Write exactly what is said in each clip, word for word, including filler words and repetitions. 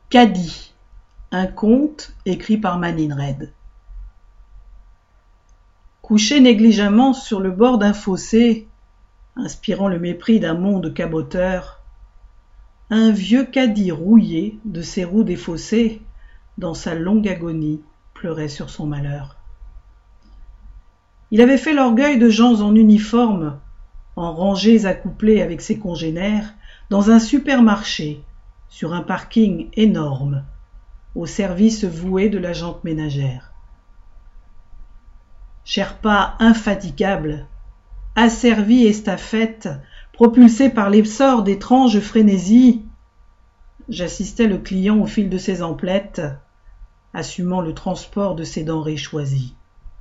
Caddy, un conte écrit par Manning Red. Couché négligemment sur le bord d'un fossé, inspirant le mépris d'un monde caboteur, un vieux caddie rouillé de ses roues défaussées, dans sa longue agonie, pleurait sur son malheur. Il avait fait l'orgueil de gens en uniforme, en rangées accouplées avec ses congénères, dans un supermarché, sur un parking énorme, au service voué de la jante ménagère. Sherpa infatigable, asservi estafette, propulsé par l'essor d'étranges frénésies, j'assistais le client au fil de ses emplettes, assumant le transport de ses denrées choisies.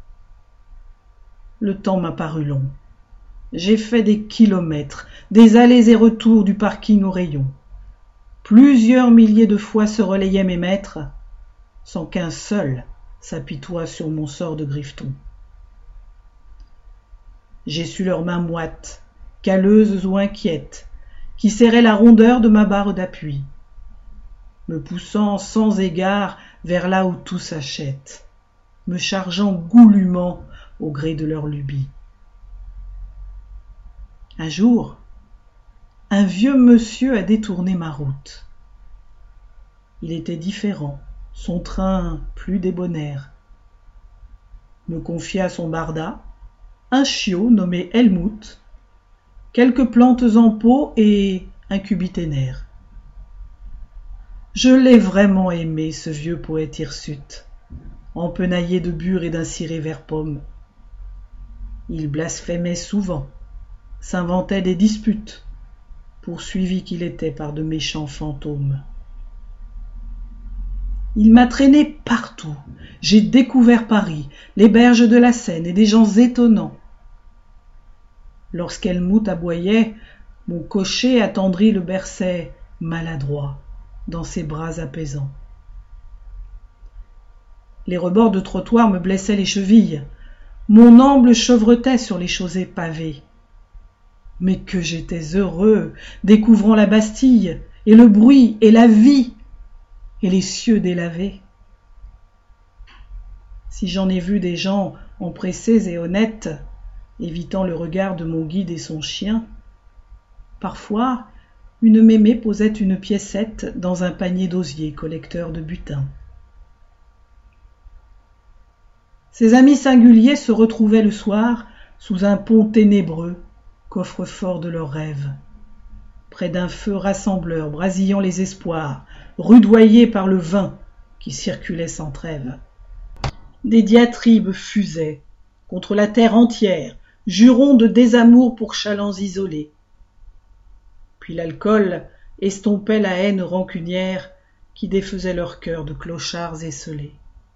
Le temps m'a paru long. J'ai fait des kilomètres, des allers et retours du parking au rayon. Plusieurs milliers de fois se relayaient mes maîtres, sans qu'un seul s'apitoie sur mon sort de grifton. J'ai su leurs mains moites, calleuses ou inquiètes, qui serraient la rondeur de ma barre d'appui, me poussant sans égard vers là où tout s'achète, me chargeant goulûment au gré de leur lubie. Un jour, un vieux monsieur a détourné ma route. Il était différent, son train plus débonnaire. Me confia son barda, un chiot nommé Helmut, quelques plantes en pot et un cubiténaire. Je l'ai vraiment aimé, ce vieux poète hirsute, empenaillé de bure et d'un ciré vert pomme. Il blasphémait souvent, s'inventait des disputes, poursuivi qu'il était par de méchants fantômes. Il m'a traîné partout, j'ai découvert Paris, les berges de la Seine et des gens étonnants. Lorsqu'Helmut aboyait, mon cocher attendri le berçait maladroit dans ses bras apaisants. Les rebords de trottoir me blessaient les chevilles, mon amble chevretait sur les chaussées pavées. Mais que j'étais heureux, découvrant la Bastille, et le bruit, et la vie, et les cieux délavés. Si j'en ai vu des gens empressés et honnêtes, évitant le regard de mon guide et son chien, parfois une mémé posait une piécette dans un panier d'osier collecteur de butin. Ces amis singuliers se retrouvaient le soir sous un pont ténébreux, coffre-fort de leurs rêves, près d'un feu rassembleur brasillant les espoirs, rudoyés par le vin qui circulait sans trêve. Des diatribes fusaient contre la terre entière, jurons de désamour pour chalands isolés. Puis l'alcool estompait la haine rancunière qui défaisait leur cœur de clochards esselés.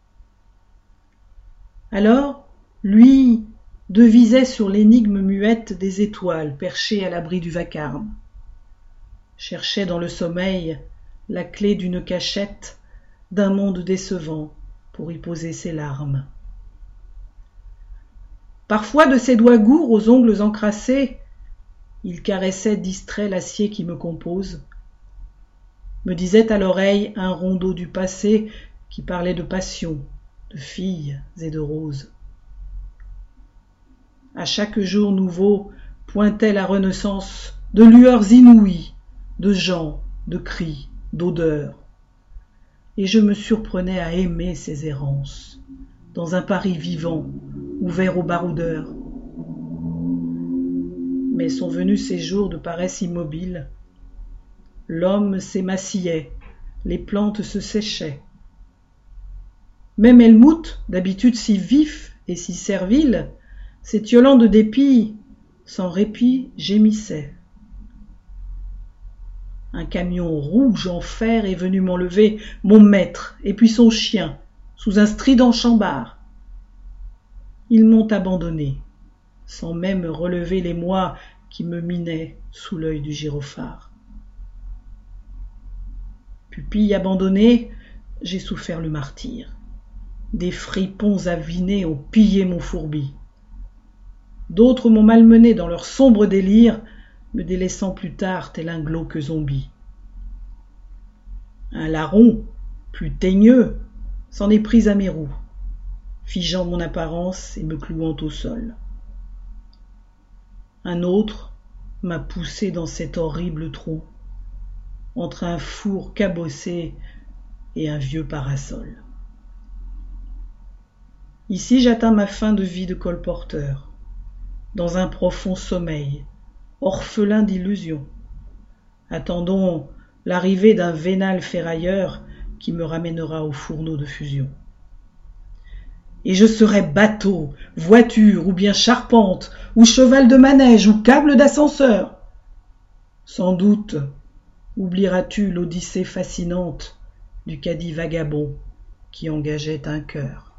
Alors, lui devisait sur l'énigme muette des étoiles perchées à l'abri du vacarme, cherchait dans le sommeil la clé d'une cachette d'un monde décevant pour y poser ses larmes. Parfois de ses doigts gourds aux ongles encrassés, il caressait distrait l'acier qui me compose, me disait à l'oreille un rondeau du passé qui parlait de passion, de filles et de roses. À chaque jour nouveau pointait la renaissance de lueurs inouïes, de gens, de cris, d'odeurs, et je me surprenais à aimer ces errances, dans un Paris vivant, ouvert aux baroudeurs. Mais sont venus ces jours de paresse immobile. L'homme s'émaciait, les plantes se séchaient. Même Helmut, d'habitude si vif et si servile, s'étiolant de dépit, sans répit gémissait. Un camion rouge en fer est venu m'enlever mon maître et puis son chien, sous un strident chambard. Ils m'ont abandonné, sans même relever les mois qui me minaient sous l'œil du gyrophare. Pupille abandonnée, j'ai souffert le martyre. Des fripons avinés ont pillé mon fourbi. D'autres m'ont malmené dans leur sombre délire, me délaissant plus tard tel un glauque zombie. Un larron, plus teigneux, s'en est pris à mes roues, figeant mon apparence et me clouant au sol. Un autre m'a poussé dans cet horrible trou, entre un four cabossé et un vieux parasol. Ici j'atteins ma fin de vie de colporteur, dans un profond sommeil, orphelin d'illusions. Attendons l'arrivée d'un vénal ferrailleur qui me ramènera au fourneau de fusion. Et je serai bateau, voiture ou bien charpente, ou cheval de manège ou câble d'ascenseur. Sans doute oublieras-tu l'odyssée fascinante du caddie vagabond qui engageait un cœur.